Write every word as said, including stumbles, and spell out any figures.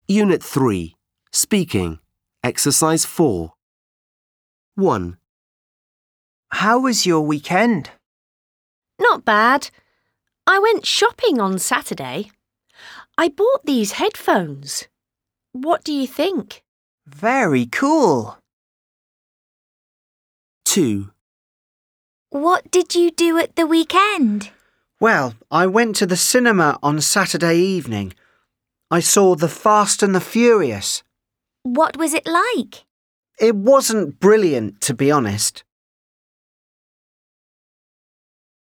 Unit three. Speaking. Exercise four. one. How was your weekend? Not bad. I went shopping on Saturday. I bought these headphones. What do you think? Very cool. two. What did you do at the weekend? Well, I went to the cinema on Saturday evening. I saw The Fast and the Furious. What was it like? It wasn't brilliant, to be honest.